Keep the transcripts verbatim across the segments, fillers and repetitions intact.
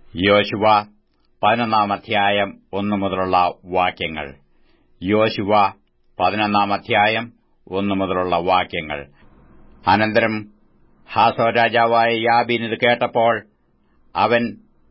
യോശുവ പതിനൊന്നാം അധ്യായം ഒന്നു മുതലുള്ള വാക്യങ്ങൾ. യോശുവ പതിനൊന്നാം അധ്യായം ഒന്നു മുതലുള്ള വാക്യങ്ങൾ. അനന്തരം ഹാസോർ രാജാവായ യാബീൻ ഇത് കേട്ടപ്പോൾ അവൻ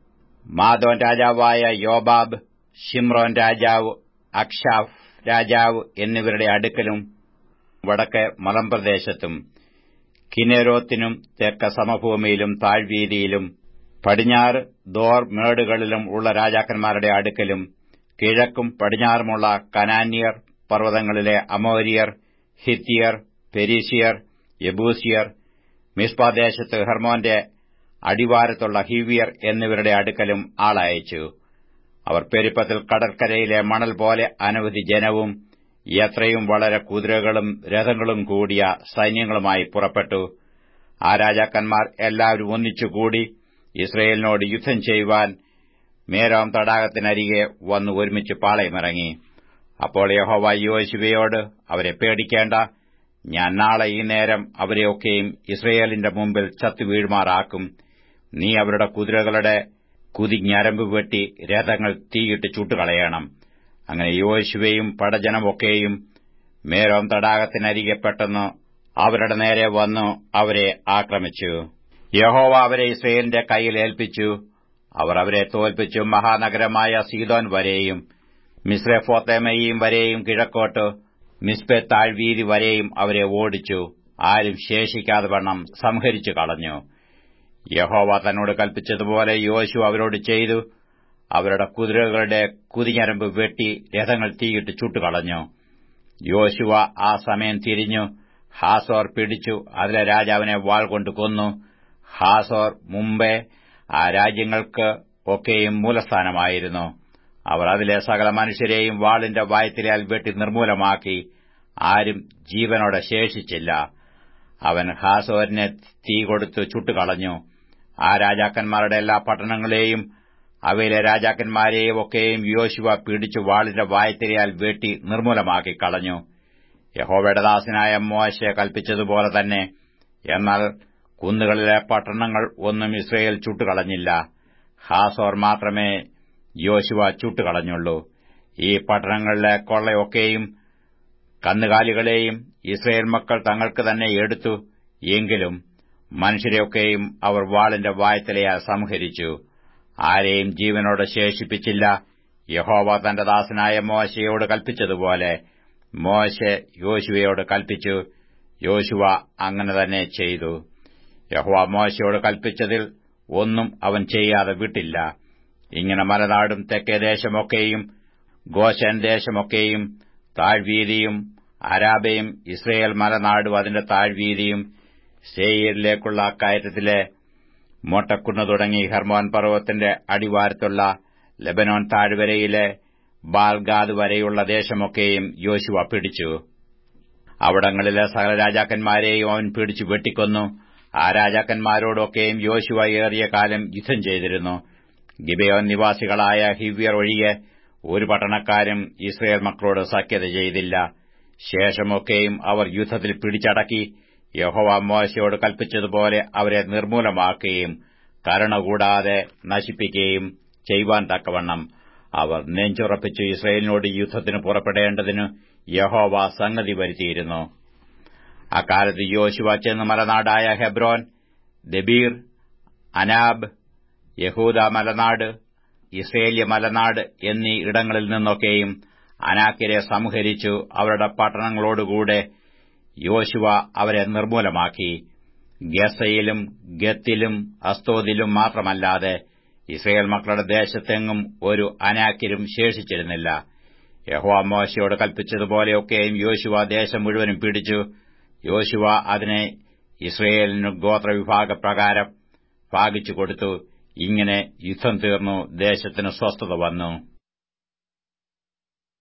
മാദോൻ രാജാവായ യോബാബ്, ശിമ്രോൻ രാജാവ്, അക്ഷാഫ് രാജാവ് എന്നിവരുടെ അടുക്കലും വടക്ക് മലമ്പ്രദേശത്തും കിന്നേരോത്തിനും തെക്ക് സമഭൂമിയിലും താഴ്വീതിയിലും പടിഞ്ഞാറ് ദോർ മേടുകളിലും ഉള്ള രാജാക്കന്മാരുടെ അടുക്കലും കിഴക്കും പടിഞ്ഞാറുമുള്ള കനാന്യർ, പർവ്വതങ്ങളിലെ അമോര്യർ, ഹിത്യർ, പെരീശിയർ, യെബൂസിയർ, മിസ്പാദേശത്ത് ഹെർമോന്റെ അടിവാരത്തുള്ള ഹിവ്യർ എന്നിവരുടെ അടുക്കലും ആളയച്ചു. അവർ പെരുപ്പത്തിൽ കടൽക്കരയിലെ മണൽ പോലെ അനവധി ജനവും എത്രയും വളരെ കുതിരകളും രഥങ്ങളും കൂടിയ സൈന്യങ്ങളുമായി പുറപ്പെട്ടു. ആ രാജാക്കന്മാർ എല്ലാവരും ഒന്നിച്ചുകൂടി ഇസ്രയേലിനോട് യുദ്ധം ചെയ്യുവാൻ മേരോം തടാകത്തിനരികെ വന്ന് ഒരുമിച്ച് പാളയമിറങ്ങി. അപ്പോൾ യഹോവ യോശുവയോട്, അവരെ പേടിക്കേണ്ട, ഞാൻ നാളെ ഈ നേരം അവരെയൊക്കെയും ഇസ്രയേലിന്റെ മുമ്പിൽ ചത്തുവീഴുമാറാക്കും. നീ അവരുടെ കുതിരകളുടെ കുതിഞ്ഞരമ്പ് വെട്ടി രഥങ്ങൾ തീയിട്ട് ചുട്ടുകളയണം. അങ്ങനെ യോശുവയും പടജനമൊക്കെയും മേരോം തടാകത്തിനരികെ പെട്ടെന്ന് അവരുടെ നേരെ വന്നു അവരെ ആക്രമിച്ചു. യഹോവ അവരെ ഇസ്രയേലിന്റെ കയ്യിൽ ഏൽപ്പിച്ചു. അവർ അവരെ തോൽപ്പിച്ചു മഹാനഗരമായ സീദോൻ വരെയും മിസ്രെഫോത്തേമയീം വരെയും കിഴക്കോട്ട് മിസ്പെ താഴ്വീതി വരെയും അവരെ ഓടിച്ചു. ആരും ശേഷിക്കാതെ വണ്ണം സംഹരിച്ചു കളഞ്ഞു. യഹോവ തന്നോട് കൽപ്പിച്ചതുപോലെ യോശുവ അവരോട് ചെയ്തു. അവരുടെ കുതിരകളുടെ കുതിഞ്ഞരമ്പ് വെട്ടി രഥങ്ങൾ തീയിട്ട് ചുട്ടുകളഞ്ഞു. യോശുവ ആ സമയം തിരിഞ്ഞു ഹാസോർ പിടിച്ചു അതിലെ രാജാവിനെ വാൾ കൊണ്ട് കൊന്നു. ഹാസോർ മുമ്പേ ആ രാജ്യങ്ങൾക്ക് ഒക്കെയും മൂലസ്ഥാനമായിരുന്നു. അവർ അതിലെ സകല മനുഷ്യരെയും വാളിന്റെ വായ്ത്തലയാൽ വെട്ടി നിർമൂലമാക്കി. ആരും ജീവനോടെ ശേഷിച്ചില്ല. അവൻ ഹാസോരിനെ തീ കൊടുത്തു ചുട്ടുകളഞ്ഞു. ആ രാജാക്കന്മാരുടെ എല്ലാ പട്ടണങ്ങളെയും അവയിലെ രാജാക്കന്മാരെയും ഒക്കെയും യോശുവ പിടിച്ചു വാളിന്റെ വായ്ത്തലയാൽ വെട്ടി നിർമൂലമാക്കി കളഞ്ഞു, യഹോവയുടെ ദാസനായ മോശെ കൽപ്പിച്ചതുപോലെ തന്നെ. എന്നാൽ കുന്നുകളിലെ പട്ടണങ്ങൾ ഒന്നും ഇസ്രയേൽ ചുട്ടുകളഞ്ഞില്ല. ഹാസോർ മാത്രമേ യോശുവ ചുട്ടുകളഞ്ഞുള്ളൂ. ഈ പട്ടണങ്ങളിലെ കൊള്ളയൊക്കെയും കന്നുകാലികളെയും ഇസ്രയേൽ മക്കൾ തങ്ങൾക്ക് തന്നെ എടുത്തു. എങ്കിലും മനുഷ്യരെയൊക്കെയും അവർ വാളിന്റെ വായ്ത്തലയാൽ സംഹരിച്ചു. ആരെയും ജീവനോടെ ശേഷിപ്പിച്ചില്ല. യഹോവ തന്റെ ദാസനായ മോശയോട് കൽപ്പിച്ചതുപോലെ മോശെ യോശുവയോട് കൽപ്പിച്ചു. യോശുവ അങ്ങനെ തന്നെ ചെയ്തു. യഹോവ മോശയോട് കൽപ്പിച്ചതിൽ ഒന്നും അവൻ ചെയ്യാതെ വിട്ടില്ല. ഇങ്ങനെ മലനാടും തെക്കേ ദേശമൊക്കെയും ഗോശൻ ദേശമൊക്കെയും താഴ്വീതിയും അരാബയും ഇസ്രയേൽ മലനാടും അതിന്റെ താഴ്വീതിയും സേയീരിലേക്കുള്ള കയറ്റത്തിലെ മോട്ടക്കുന്ന് തുടങ്ങി ഹെർമോൻ പർവ്വതത്തിന്റെ അടിവാരത്തുള്ള ലെബനോൻ താഴ്വരയിലെ ബാൽഗാദ് വരെയുള്ള ദേശമൊക്കെയും യോശുവ പിടിച്ചു. അവിടങ്ങളിലെ സകല രാജാക്കന്മാരെയും അവൻ പിടിച്ചു വെട്ടിക്കൊന്നു. ആ രാജാക്കന്മാരോടൊക്കെയും യോശുവ ഏറിയ കാലം യുദ്ധം ചെയ്തിരുന്നു. ഗിബെയോൻ നിവാസികളായ ഹിവ്യർ ഒഴികെ ഒരു പട്ടണക്കാരും ഇസ്രയേൽ മക്കളോട് സഖ്യത ചെയ്തില്ല. ശേഷമൊക്കെയും അവർ യുദ്ധത്തിൽ പിടിച്ചടക്കി. യഹോവ മോശയോട് കൽപ്പിച്ചതുപോലെ അവരെ നിർമൂലമാക്കുകയും കരുണ കൂടാതെ നശിപ്പിക്കുകയും ചെയ്യുവാൻ തക്കവണ്ണം അവർ നെഞ്ചുറപ്പിച്ചു ഇസ്രയേലിനോട് യുദ്ധത്തിന് പുറപ്പെടേണ്ടതിന് യഹോവ സംഗതി വരുത്തിയിരുന്നു. അക്കാലത്ത് യോശുവ ചെന്ന് മലനാടായ ഹെബ്രോൻ, ദെബീർ, അനാബ്, യഹൂദ മലനാട്, ഇസ്രയേല്യ മലനാട് എന്നീ ഇടങ്ങളിൽ നിന്നൊക്കെയും അനാക്യരെ സംഹരിച്ചു. അവരുടെ പട്ടണങ്ങളോടുകൂടെ യോശുവ അവരെ നിർമൂലമാക്കി. ഗസയിലും ഗത്തിലും അസ്തോദിലും മാത്രമല്ലാതെ ഇസ്രയേൽ മക്കളുടെ ദേശത്തെങ്ങും ഒരു അനാക്യരും ശേഷിച്ചിരുന്നില്ല. യഹോവ മോശയോട് കൽപ്പിച്ചതുപോലെയൊക്കെയും യോശുവ ദേശം മുഴുവനും പിടിച്ചു. യോശുവ അതിനെ ഇസ്രയേലിന് ഗോത്രവിഭാഗപ്രകാരം ഭാഗിച്ചു കൊടുത്തു. ഇങ്ങനെ യുദ്ധം തീർന്നു. ദേശത്തിന് സ്വസ്ഥത വന്നു.